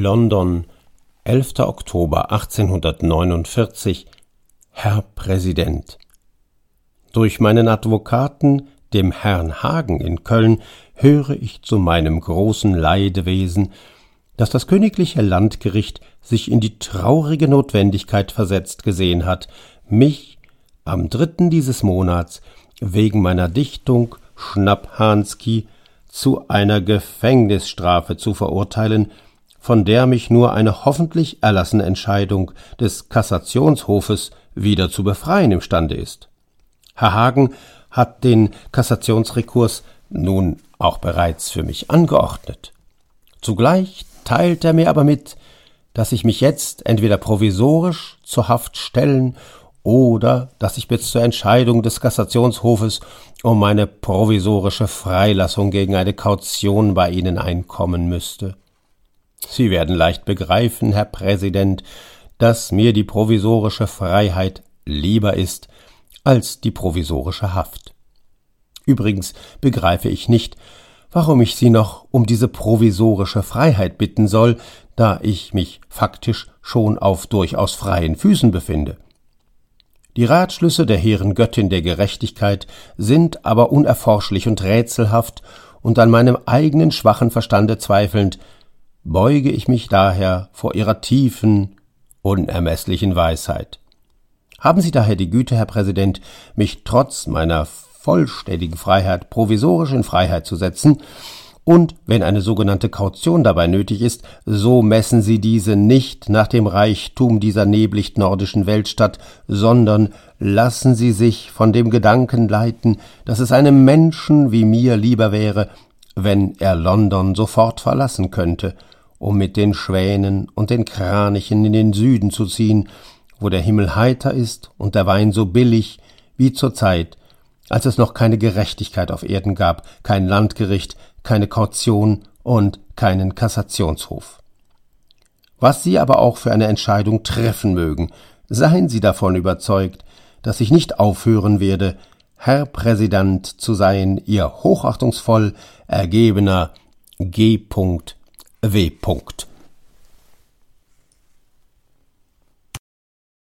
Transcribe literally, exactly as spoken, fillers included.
London, elfter Oktober achtzehnhundertneunundvierzig. Herr Präsident, durch meinen Advokaten, dem Herrn Hagen in Köln, höre ich zu meinem großen Leidwesen, dass das königliche Landgericht sich in die traurige Notwendigkeit versetzt gesehen hat, mich am dritten dieses Monats wegen meiner Dichtung Schnapphahnski zu einer Gefängnisstrafe zu verurteilen, von der mich nur eine hoffentlich erlassene Entscheidung des Kassationshofes wieder zu befreien imstande ist. Herr Hagen hat den Kassationsrekurs nun auch bereits für mich angeordnet. Zugleich teilt er mir aber mit, dass ich mich jetzt entweder provisorisch zur Haft stellen oder dass ich bis zur Entscheidung des Kassationshofes um eine provisorische Freilassung gegen eine Kaution bei Ihnen einkommen müsste. Sie werden leicht begreifen, Herr Präsident, dass mir die provisorische Freiheit lieber ist als die provisorische Haft. Übrigens begreife ich nicht, warum ich Sie noch um diese provisorische Freiheit bitten soll, da ich mich faktisch schon auf durchaus freien Füßen befinde. Die Ratschlüsse der hehren Göttin der Gerechtigkeit sind aber unerforschlich und rätselhaft, und an meinem eigenen schwachen Verstande zweifelnd, beuge ich mich daher vor Ihrer tiefen, unermesslichen Weisheit. Haben Sie daher die Güte, Herr Präsident, mich trotz meiner vollständigen Freiheit provisorisch in Freiheit zu setzen, und wenn eine sogenannte Kaution dabei nötig ist, so messen Sie diese nicht nach dem Reichtum dieser neblicht-nordischen Weltstadt, sondern lassen Sie sich von dem Gedanken leiten, dass es einem Menschen wie mir lieber wäre, wenn er London sofort verlassen könnte, um mit den Schwänen und den Kranichen in den Süden zu ziehen, wo der Himmel heiter ist und der Wein so billig wie zur Zeit, als es noch keine Gerechtigkeit auf Erden gab, kein Landgericht, keine Kaution und keinen Kassationshof. Was Sie aber auch für eine Entscheidung treffen mögen, seien Sie davon überzeugt, dass ich nicht aufhören werde, Herr Präsident zu sein, Ihr hochachtungsvoll ergebener G W